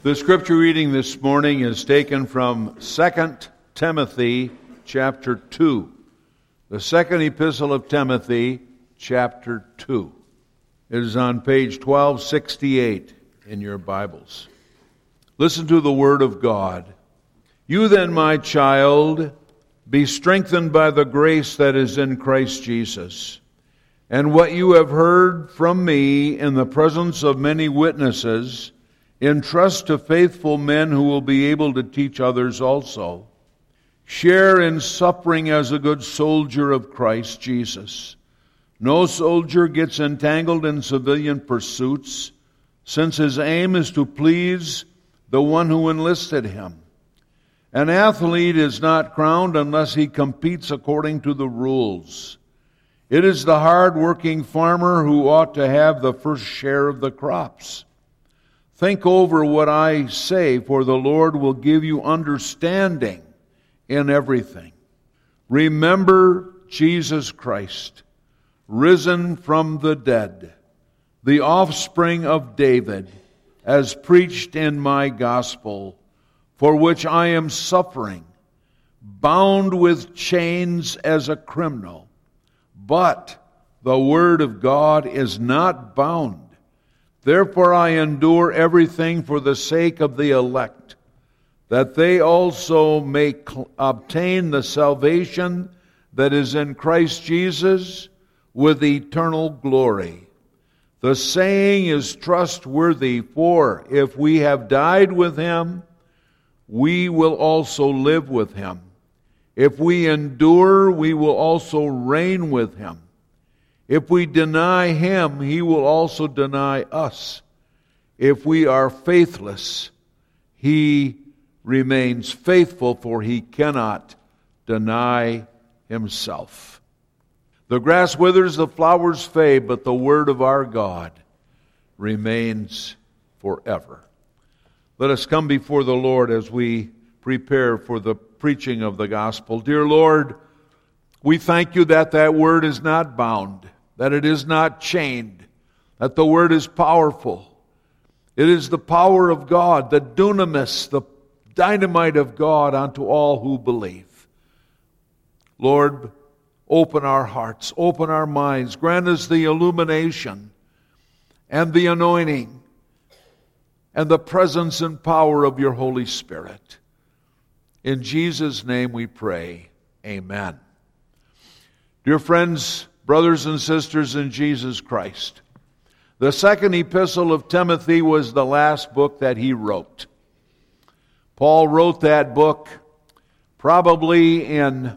The scripture reading this morning is taken from 2 Timothy chapter 2. The second epistle of Timothy chapter 2. It is on page 1268 in your Bibles. Listen to the word of God. You then, my child, be strengthened by the grace that is in Christ Jesus. And what you have heard from me in the presence of many witnesses, entrust to faithful men who will be able to teach others also. Share in suffering as a good soldier of Christ Jesus. No soldier gets entangled in civilian pursuits, since his aim is to please the one who enlisted him. An athlete is not crowned unless he competes according to the rules. It is the hard-working farmer who ought to have the first share of the crops. Think over what I say, for the Lord will give you understanding in everything. Remember Jesus Christ, risen from the dead, the offspring of David, as preached in my gospel, for which I am suffering, bound with chains as a criminal. But the word of God is not bound. Therefore I endure everything for the sake of the elect, that they also may obtain the salvation that is in Christ Jesus with eternal glory. The saying is trustworthy, for if we have died with him, we will also live with him. If we endure, we will also reign with him. If we deny him, he will also deny us. If we are faithless, he remains faithful, for he cannot deny himself. The grass withers, the flowers fade, but the word of our God remains forever. Let us come before the Lord as we prepare for the preaching of the gospel. Dear Lord, we thank you that that word is not bound, that it is not chained, that the word is powerful. It is the power of God, the dunamis, the dynamite of God unto all who believe. Lord, open our hearts, open our minds, grant us the illumination and the anointing and the presence and power of your Holy Spirit. In Jesus' name we pray. Amen. Dear friends, brothers and sisters in Jesus Christ, the second epistle of Timothy was the last book that he wrote. Paul wrote that book probably in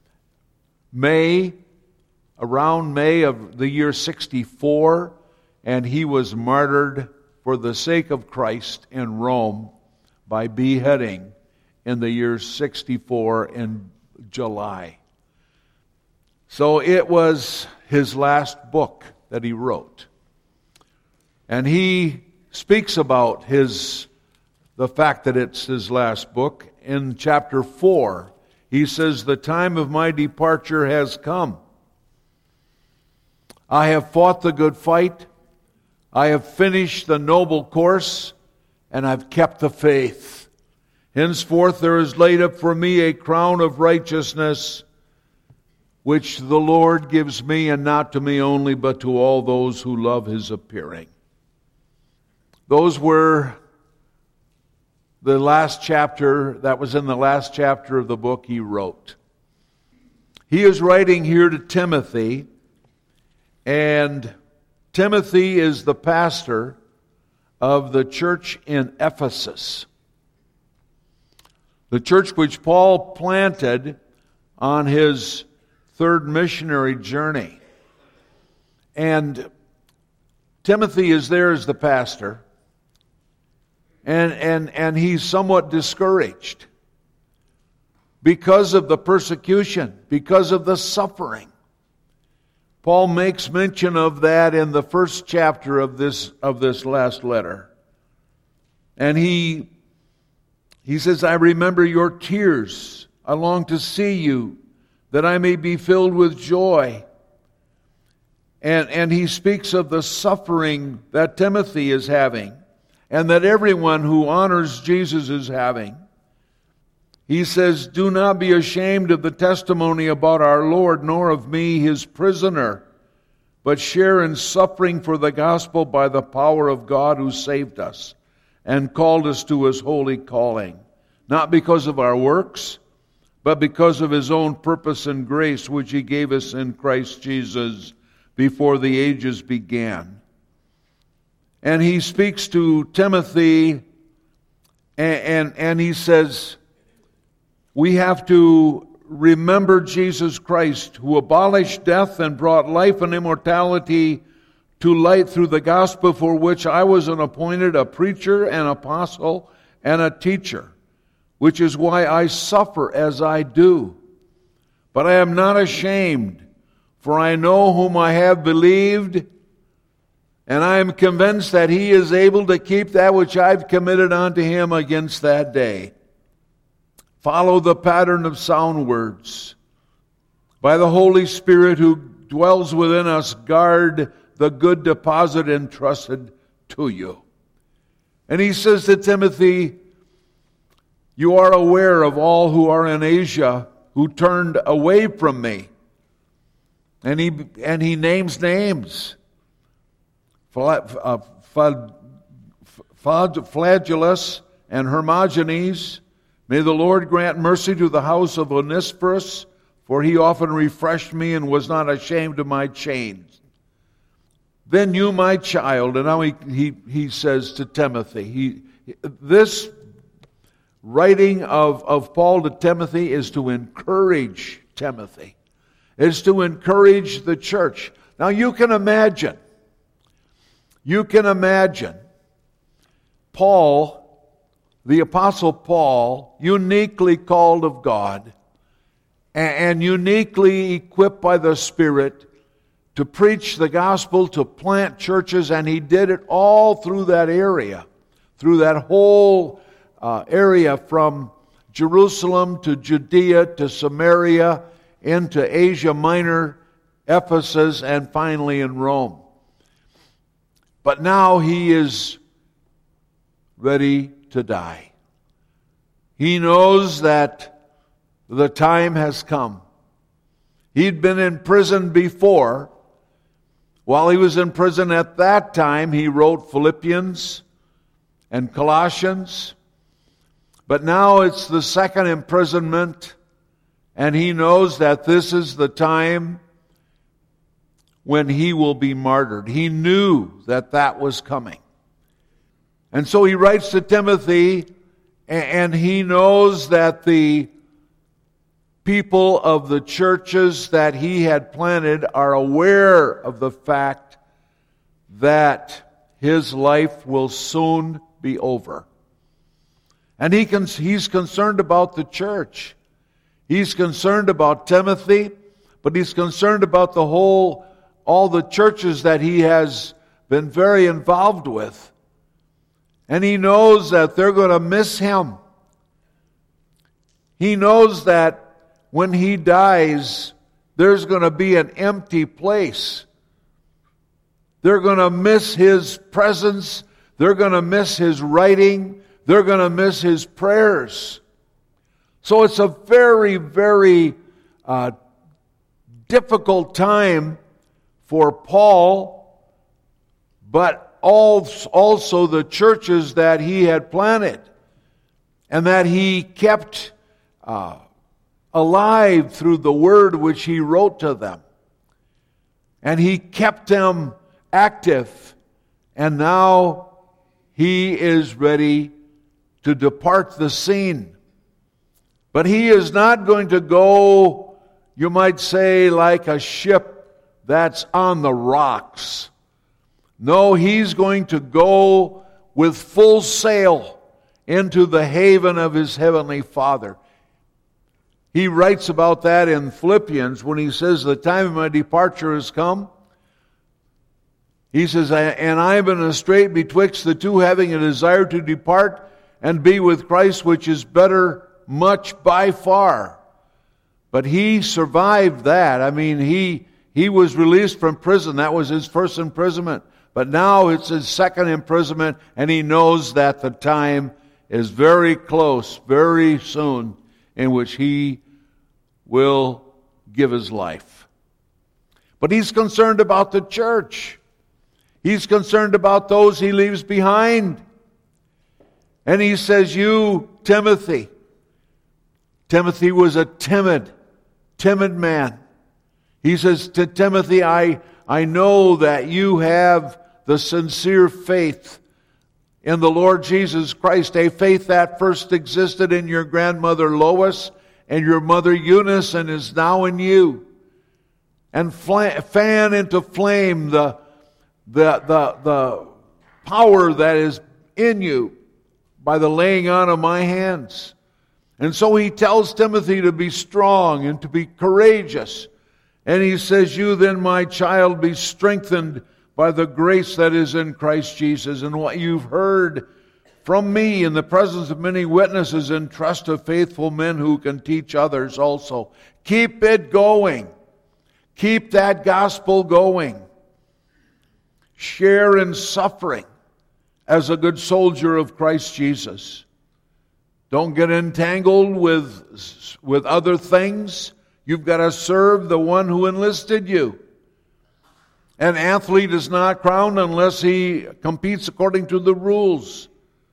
around May of the year 64, and he was martyred for the sake of Christ in Rome by beheading in the year 64 in July. So it was his last book that he wrote. And he speaks about the fact that it's his last book. In chapter 4, he says, "The time of my departure has come. I have fought the good fight. I have finished the noble course, and I've kept the faith. Henceforth there is laid up for me a crown of righteousness, which the Lord gives me, and not to me only, but to all those who love his appearing." Those were the last chapter, that was in the last chapter of the book he wrote. He is writing here to Timothy, and Timothy is the pastor of the church in Ephesus, the church which Paul planted on his third missionary journey. And Timothy is there as the pastor, and he's somewhat discouraged because of the persecution, because of the suffering. Paul makes mention of that in the first chapter of this last letter. And he says, "I remember your tears. I long to see you, that I may be filled with joy." And he speaks of the suffering that Timothy is having. and that everyone who honors Jesus is having. He says, "Do not be ashamed of the testimony about our Lord, nor of me, his prisoner, but share in suffering for the gospel by the power of God who saved us and called us to his holy calling, not because of our works, but because of his own purpose and grace, which he gave us in Christ Jesus before the ages began." And he speaks to Timothy, and he says, we have to remember Jesus Christ, who abolished death and brought life and immortality to light through the gospel, for which I was appointed a preacher, an apostle, and a teacher, which is why I suffer as I do. But I am not ashamed, for I know whom I have believed, and I am convinced that he is able to keep that which I've committed unto him against that day. Follow the pattern of sound words. By the Holy Spirit who dwells within us, guard the good deposit entrusted to you. And he says to Timothy, you are aware of all who are in Asia who turned away from me. And he names names. Flagellus and Hermogenes. May the Lord grant mercy to the house of Onesiphorus, for he often refreshed me and was not ashamed of my chains. Then you, my child, and now he says to Timothy, this writing of Paul to Timothy is to encourage Timothy. It's to encourage the church. Now you can imagine Paul, the Apostle Paul, uniquely called of God and uniquely equipped by the Spirit to preach the gospel, to plant churches, and he did it all through that area, through that whole area from Jerusalem to Judea to Samaria, into Asia Minor, Ephesus, and finally in Rome. But now he is ready to die. He knows that the time has come. He'd been in prison before. While he was in prison at that time, he wrote Philippians and Colossians. But now it's the second imprisonment, and he knows that this is the time when he will be martyred. He knew that was coming. And so he writes to Timothy, and he knows that the people of the churches that he had planted are aware of the fact that his life will soon be over. And he's concerned about the church. He's concerned about Timothy, but he's concerned about all the churches that he has been very involved with. And he knows that they're going to miss him. He knows that when he dies, there's going to be an empty place. They're going to miss his presence. They're going to miss his writing. They're going to miss his prayers. So it's a very, very difficult time for Paul, but also the churches that he had planted and that he kept alive through the word which he wrote to them. And he kept them active. And now he is ready to depart the scene. But he is not going to go, you might say, like a ship that's on the rocks. No, he's going to go with full sail into the haven of his heavenly Father. He writes about that in Philippians when he says, the time of my departure has come. He says, and I am in a strait betwixt the two, having a desire to depart and be with Christ, which is better much by far. But he survived that. I mean, he was released from prison. That was his first imprisonment. But now it's his second imprisonment, and he knows that the time is very close, very soon, in which he will give his life. But he's concerned about the church. He's concerned about those he leaves behind. And he says, you, Timothy. Timothy was a timid man. He says to Timothy, I know that you have the sincere faith in the Lord Jesus Christ, a faith that first existed in your grandmother Lois and your mother Eunice and is now in you. And fan into flame the power that is in you by the laying on of my hands. And so he tells Timothy to be strong and to be courageous. And he says, you then, my child, be strengthened by the grace that is in Christ Jesus. And what you've heard from me in the presence of many witnesses, entrust to faithful men who can teach others also. Keep it going. Keep that gospel going. Share in suffering as a good soldier of Christ Jesus. Don't get entangled with other things. You've got to serve the one who enlisted you. An athlete is not crowned unless he competes according to the rules.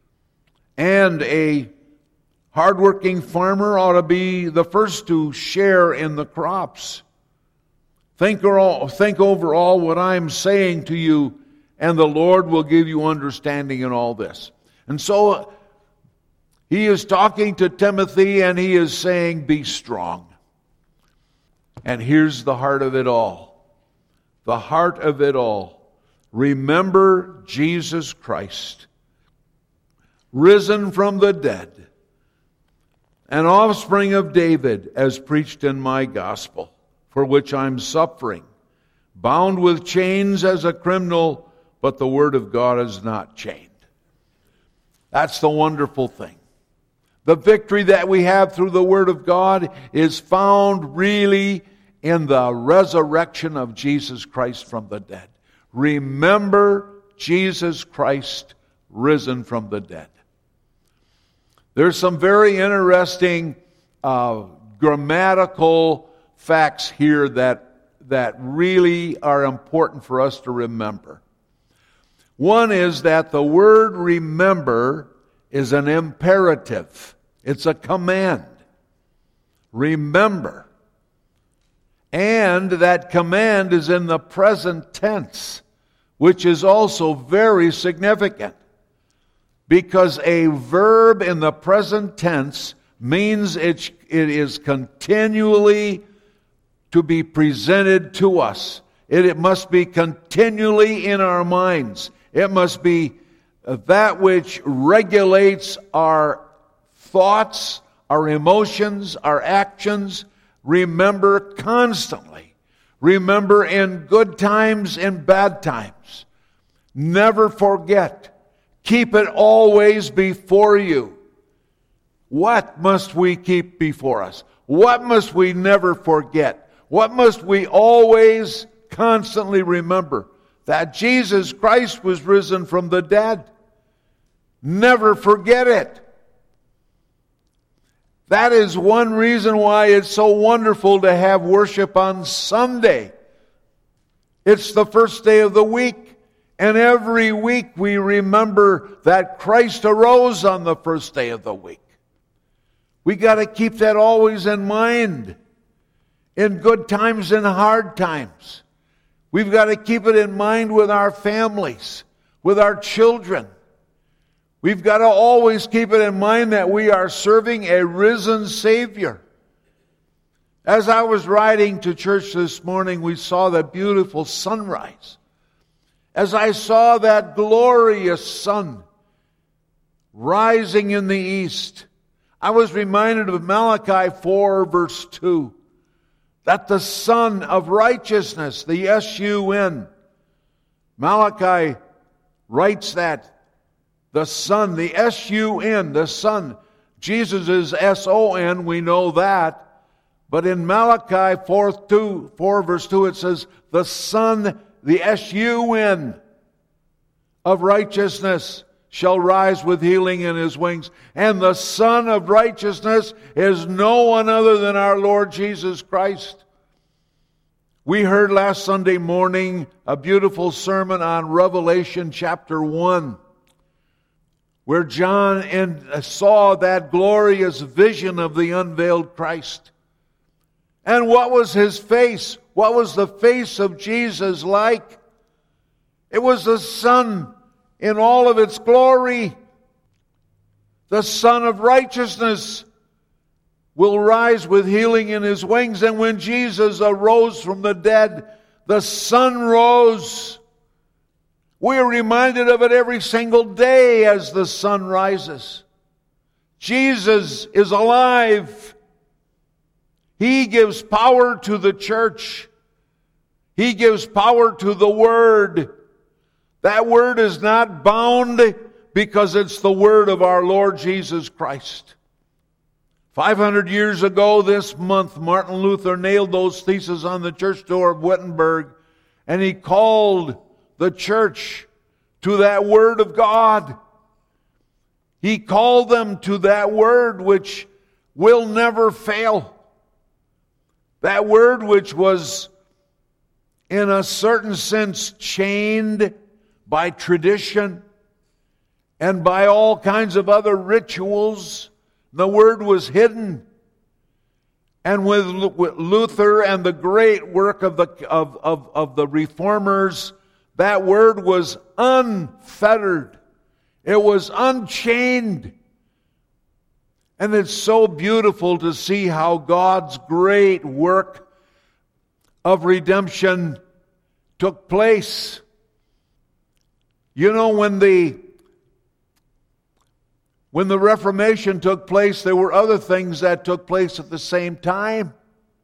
And a hardworking farmer ought to be the first to share in the crops. Think over all what I'm saying to you, and the Lord will give you understanding in all this. And so he is talking to Timothy, and he is saying, be strong. And here's the heart of it all. The heart of it all. Remember Jesus Christ, risen from the dead, an offspring of David, as preached in my gospel, for which I'm suffering, bound with chains as a criminal, but the word of God is not chained. That's the wonderful thing. The victory that we have through the word of God is found really in the resurrection of Jesus Christ from the dead. Remember Jesus Christ risen from the dead. There's some very interesting grammatical facts here that really are important for us to remember. One is that the word remember is an imperative. It's a command. Remember. And that command is in the present tense, which is also very significant. Because a verb in the present tense means it is continually to be presented to us. It must be continually in our minds. It must be that which regulates our thoughts, our emotions, our actions. Remember constantly. Remember in good times, in bad times. Never forget. Keep it always before you. What must we keep before us? What must we never forget? What must we always, constantly remember? That Jesus Christ was risen from the dead. Never forget it. That is one reason why it's so wonderful to have worship on Sunday. It's the first day of the week. And every week we remember that Christ arose on the first day of the week. We got to keep that always in mind. In good times and hard times. We've got to keep it in mind with our families, with our children. We've got to always keep it in mind that we are serving a risen Savior. As I was riding to church this morning, we saw the beautiful sunrise. As I saw that glorious sun rising in the east, I was reminded of Malachi 4, verse 2. That the Sun of Righteousness, the S-U-N, Malachi writes that. The Son, the S-U-N, the Son. Jesus is S-O-N, we know that. But in Malachi 4 verse 2, it says, the Son, the S-U-N, of righteousness shall rise with healing in his wings. And the Son of righteousness is no one other than our Lord Jesus Christ. We heard last Sunday morning a beautiful sermon on Revelation chapter 1, where John saw that glorious vision of the unveiled Christ. And what was his face? What was the face of Jesus like? It was the sun in all of its glory. The Son of righteousness will rise with healing in his wings. And when Jesus arose from the dead, the sun rose. We are reminded of it every single day as the sun rises. Jesus is alive. He gives power to the church. He gives power to the Word. That Word is not bound because it's the Word of our Lord Jesus Christ. 500 years ago this month, Martin Luther nailed those theses on the church door of Wittenberg, and he called the church to that Word of God. He called them to that Word which will never fail. That Word which was, in a certain sense, chained by tradition and by all kinds of other rituals. The Word was hidden. And with Luther and the great work of the Reformers, that Word was unfettered. It was unchained. And it's so beautiful to see how God's great work of redemption took place. You know, when the Reformation took place, there were other things that took place at the same time.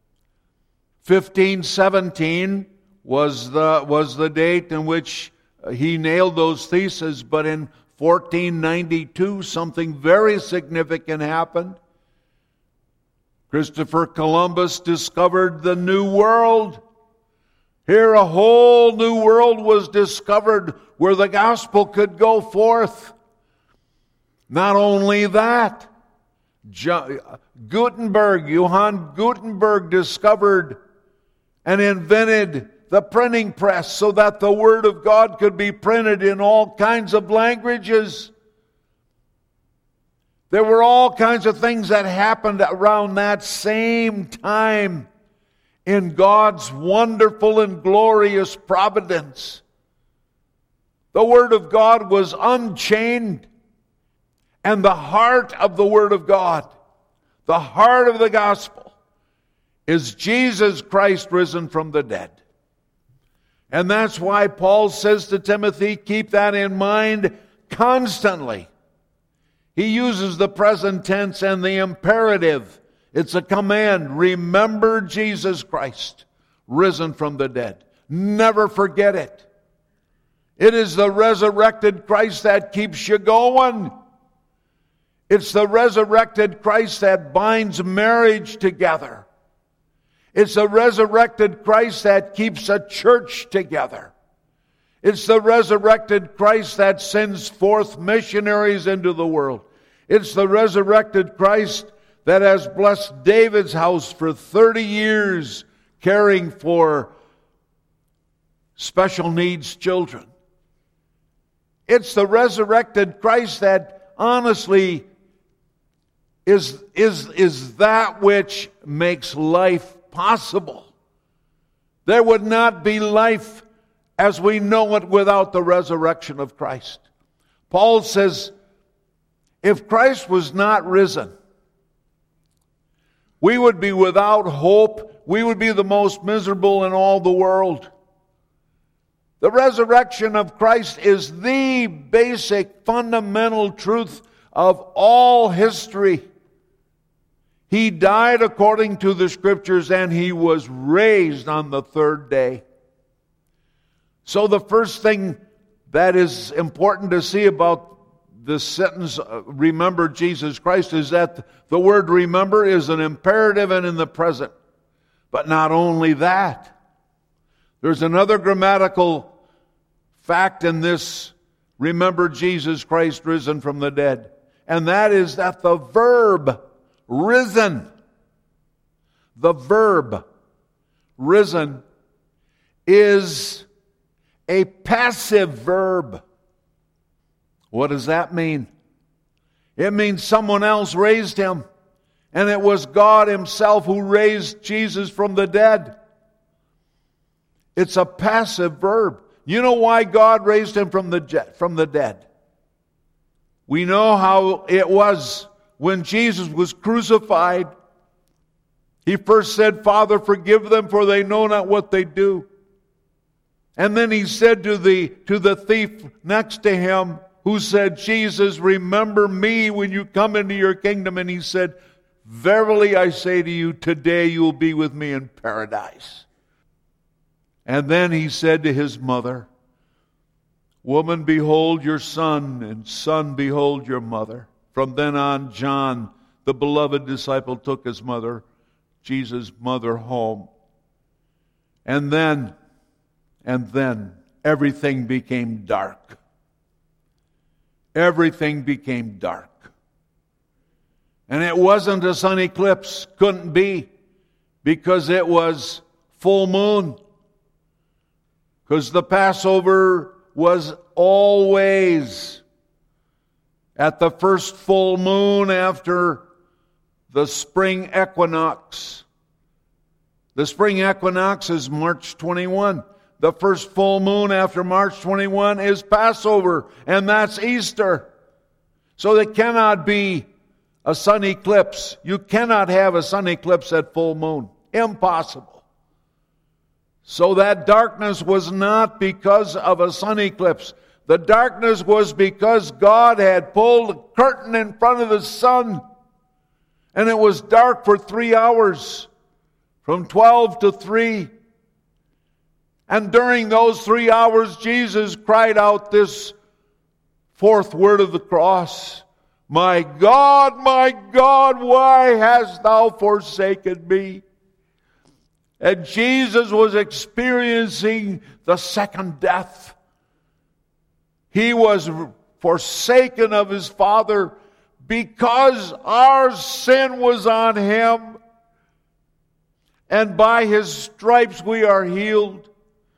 1517 was the date in which he nailed those theses, but in 1492 something very significant happened. Christopher Columbus discovered the New World. Here a whole new world was discovered where the gospel could go forth. Not only that, Johann Gutenberg discovered and invented the printing press so that the Word of God could be printed in all kinds of languages. There were all kinds of things that happened around that same time in God's wonderful and glorious providence. The Word of God was unchained, and the heart of the Word of God, the heart of the gospel, is Jesus Christ risen from the dead. And that's why Paul says to Timothy, keep that in mind constantly. He uses the present tense and the imperative. It's a command. Remember Jesus Christ, risen from the dead. Never forget it. It is the resurrected Christ that keeps you going. It's the resurrected Christ that binds marriage together. It's the resurrected Christ that keeps a church together. It's the resurrected Christ that sends forth missionaries into the world. It's the resurrected Christ that has blessed David's house for 30 years, caring for special needs children. It's the resurrected Christ that honestly is that which makes life possible. There would not be life as we know it without the resurrection of Christ. Paul says, if Christ was not risen, we would be without hope. We would be the most miserable in all the world. The resurrection of Christ is the basic, fundamental truth of all history. He died according to the Scriptures, and He was raised on the third day. So the first thing that is important to see about this sentence, remember Jesus Christ, is that the word remember is an imperative and in the present. But not only that, there's another grammatical fact in this remember Jesus Christ risen from the dead. And that is that the verb risen, the verb risen, is a passive verb. What does that mean? It means someone else raised him. And it was God Himself who raised Jesus from the dead. It's a passive verb. You know why God raised Him from the dead? We know how it was when Jesus was crucified. He first said, "Father, forgive them, for they know not what they do." And then He said to the thief next to Him, who said, "Jesus, remember me when you come into your kingdom." And He said, "Verily I say to you, today you will be with me in paradise." And then He said to His mother, "Woman, behold your son, and son, behold your mother." From then on, John, the beloved disciple, took his mother, Jesus' mother, home. And then everything became dark. Everything became dark. And it wasn't a sun eclipse, couldn't be, because it was full moon. Because the Passover was always at the first full moon after the spring equinox. The spring equinox is March 21. The first full moon after March 21 is Passover, and that's Easter. So there cannot be a sun eclipse. You cannot have a sun eclipse at full moon. Impossible. So that darkness was not because of a sun eclipse. The darkness was because God had pulled a curtain in front of the sun. And it was dark for 3 hours, from 12 to 3. And during those 3 hours, Jesus cried out this fourth word of the cross: my God, why hast thou forsaken me?" And Jesus was experiencing the second death. He was forsaken of His Father because our sin was on Him. And by His stripes we are healed.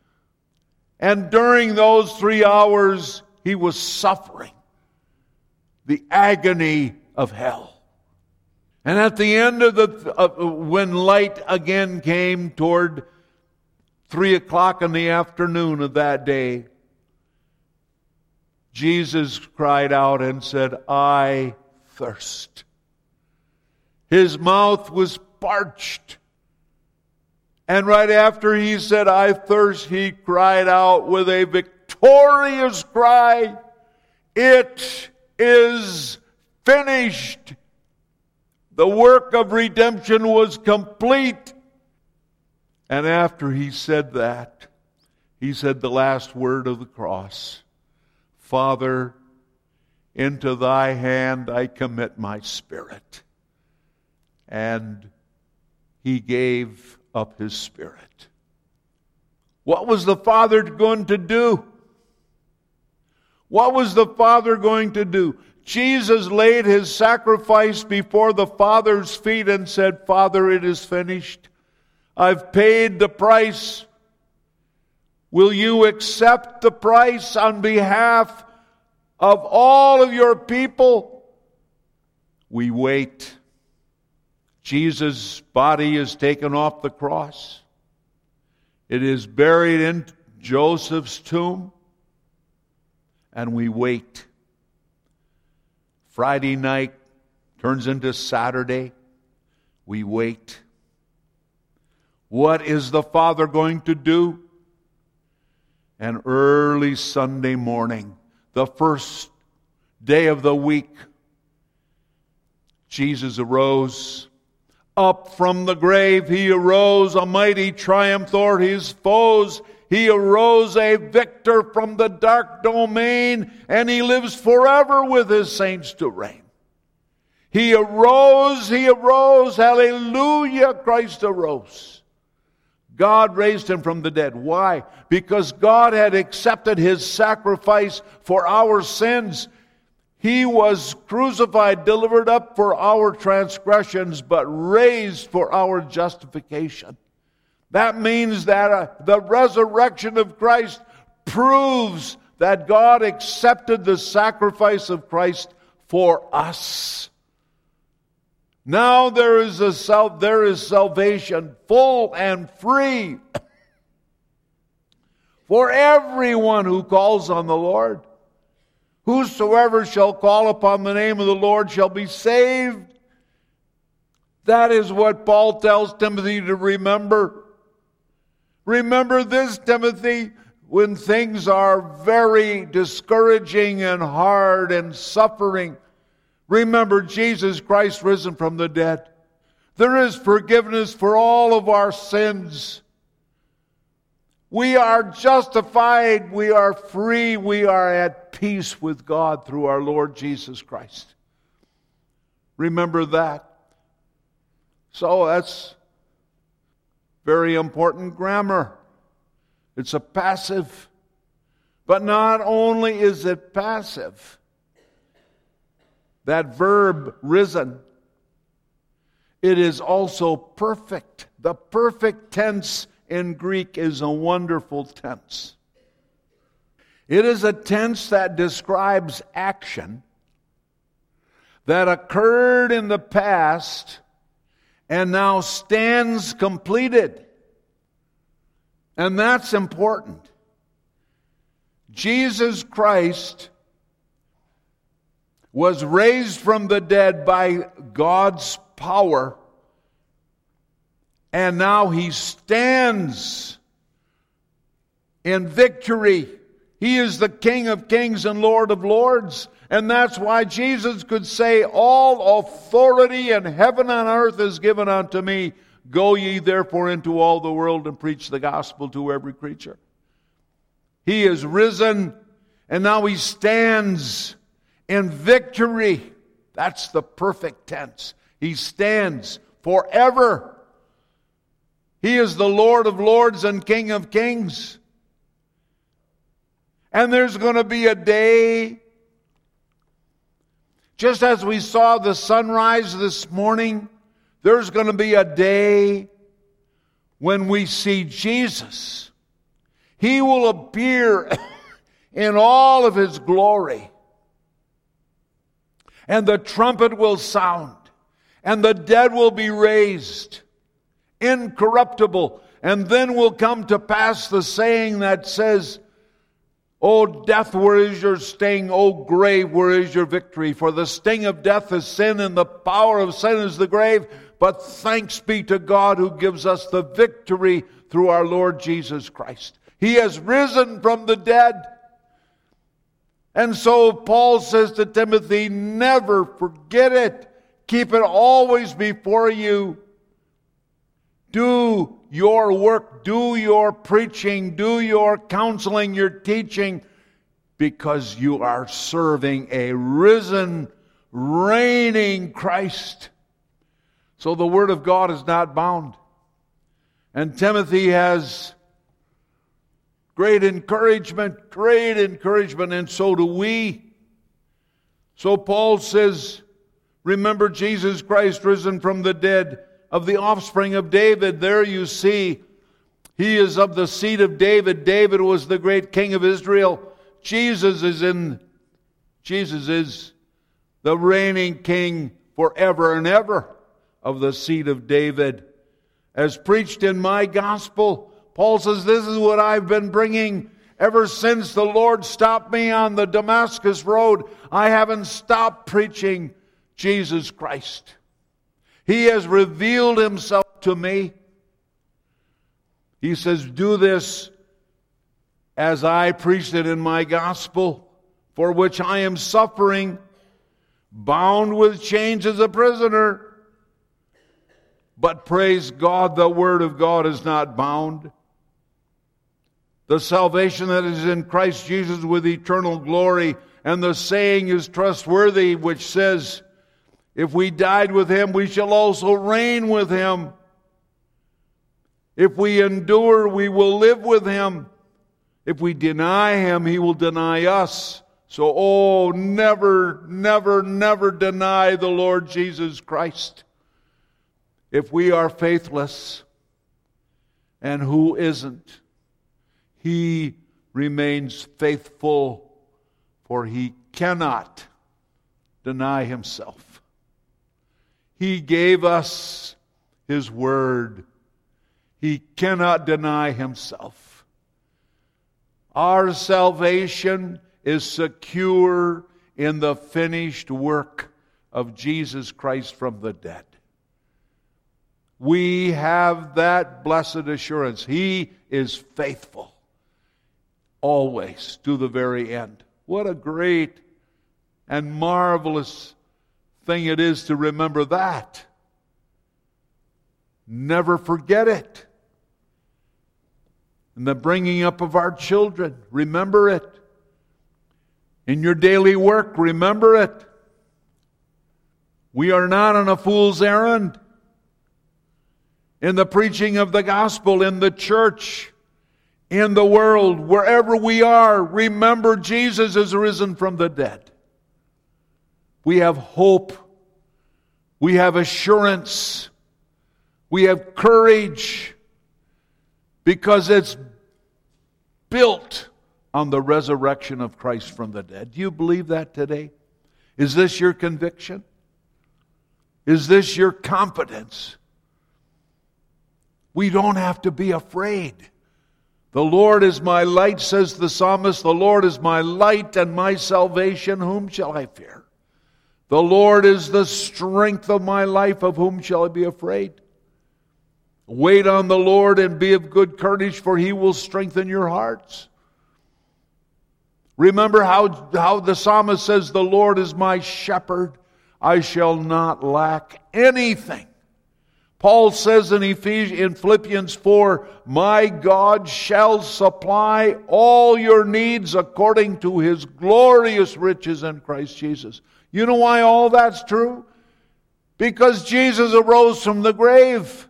And during those 3 hours, He was suffering the agony of hell. And at the end when light again came toward 3 o'clock in the afternoon of that day, Jesus cried out and said, "I thirst." His mouth was parched. And right after He said, "I thirst," He cried out with a victorious cry, "It is finished." The work of redemption was complete. And after He said that, He said the last word of the cross: "Father, into Thy hand I commit my spirit." And He gave up His spirit. What was the Father going to do? What was the Father going to do? Jesus laid His sacrifice before the Father's feet and said, "Father, it is finished. I've paid the price. Will you accept the price on behalf of all of your people?" We wait. Jesus' body is taken off the cross. It is buried in Joseph's tomb. And we wait. Friday night turns into Saturday. We wait. What is the Father going to do? And early Sunday morning, the first day of the week, Jesus arose. Up from the grave He arose, a mighty triumph o'er His foes. He arose a victor from the dark domain, and He lives forever with His saints to reign. He arose, hallelujah, Christ arose. God raised him from the dead. Why? Because God had accepted his sacrifice for our sins. He was crucified, delivered up for our transgressions, but raised for our justification. That means that the resurrection of Christ proves that God accepted the sacrifice of Christ for us. Now there is salvation, full and free, for everyone who calls on the Lord. Whosoever shall call upon the name of the Lord shall be saved. That is what Paul tells Timothy to remember. Remember this, Timothy, when things are very discouraging and hard and suffering. Remember Jesus Christ risen from the dead. There is forgiveness for all of our sins. We are justified, we are free, we are at peace with God through our Lord Jesus Christ. Remember that. So that's very important grammar. It's a passive. But not only is it passive, that verb risen, it is also perfect. The perfect tense in Greek is a wonderful tense. It is a tense that describes action that occurred in the past and now stands completed. And that's important. Jesus Christ was raised from the dead by God's power, and now he stands in victory. He is the King of kings and Lord of lords. And that's why Jesus could say, all authority in heaven and earth is given unto me. Go ye therefore into all the world and preach the gospel to every creature. He is risen, and now he stands in victory. That's the perfect tense. He stands forever. He is the Lord of lords and King of kings. And there's going to be a day, just as we saw the sunrise this morning, there's going to be a day when we see Jesus. He will appear in all of his glory. And the trumpet will sound. And the dead will be raised, incorruptible. And then will come to pass the saying that says, O death, where is your sting? O grave, where is your victory? For the sting of death is sin, and the power of sin is the grave. But thanks be to God who gives us the victory through our Lord Jesus Christ. He has risen from the dead. And so Paul says to Timothy, never forget it. Keep it always before you. Do your work, do your preaching, do your counseling, your teaching, because you are serving a risen, reigning Christ. So the Word of God is not bound. And Timothy has great encouragement, and so do we. So Paul says, remember Jesus Christ risen from the dead, of the offspring of David. There you see, he is of the seed of David. David was the great king of Israel. Jesus is the reigning king forever and ever of the seed of David. As preached in my gospel, Paul says, this is what I've been bringing ever since the Lord stopped me on the Damascus road. I haven't stopped preaching Jesus Christ. He has revealed himself to me. He says, do this as I preached it in my gospel, for which I am suffering, bound with chains as a prisoner. But praise God, the Word of God is not bound. The salvation that is in Christ Jesus with eternal glory, and the saying is trustworthy, which says, if we died with him, we shall also reign with him. If we endure, we will live with Him. If we deny Him, He will deny us. So, never, never, never deny the Lord Jesus Christ. If we are faithless, and who isn't, He remains faithful, for He cannot deny Himself. He gave us His word. He cannot deny Himself. Our salvation is secure in the finished work of Jesus Christ from the dead. We have that blessed assurance. He is faithful always to the very end. What a great and marvelous thing it is to remember that. Never forget it. In the bringing up of our children, remember it. In your daily work, remember it. We are not on a fool's errand. In the preaching of the gospel, in the church, in the world, wherever we are, remember Jesus is risen from the dead. We have hope. We have assurance. We have courage because it's built on the resurrection of Christ from the dead. Do you believe that today? Is this your conviction? Is this your confidence? We don't have to be afraid. The Lord is my light, says the psalmist. The Lord is my light and my salvation. Whom shall I fear? The Lord is the strength of my life. Of whom shall I be afraid? Wait on the Lord and be of good courage, for He will strengthen your hearts. Remember how the psalmist says, the Lord is my shepherd. I shall not lack anything. Paul says in Philippians 4, my God shall supply all your needs according to His glorious riches in Christ Jesus. You know why all that's true? Because Jesus arose from the grave.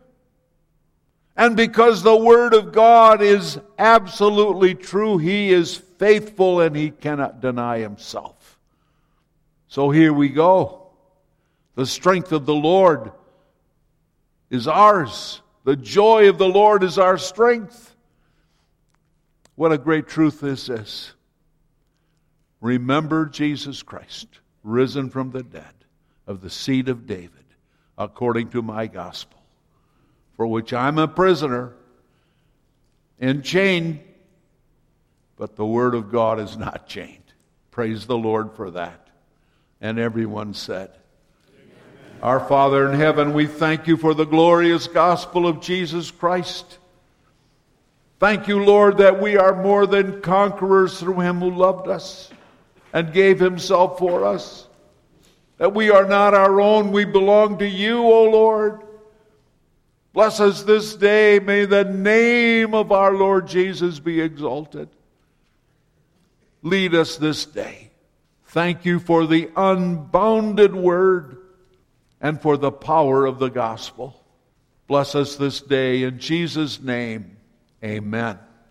And because the Word of God is absolutely true, He is faithful and He cannot deny Himself. So here we go. The strength of the Lord is ours. The joy of the Lord is our strength. What a great truth this is. Remember Jesus Christ, risen from the dead, of the seed of David, according to my gospel, for which I'm a prisoner, enchained, but the Word of God is not chained. Praise the Lord for that. And everyone said, our Father in heaven, we thank You for the glorious gospel of Jesus Christ. Thank You, Lord, that we are more than conquerors through Him who loved us and gave Himself for us. That we are not our own, we belong to You, O Lord. Bless us this day. May the name of our Lord Jesus be exalted. Lead us this day. Thank You for the unbounded Word and for the power of the gospel. Bless us this day in Jesus' name. Amen.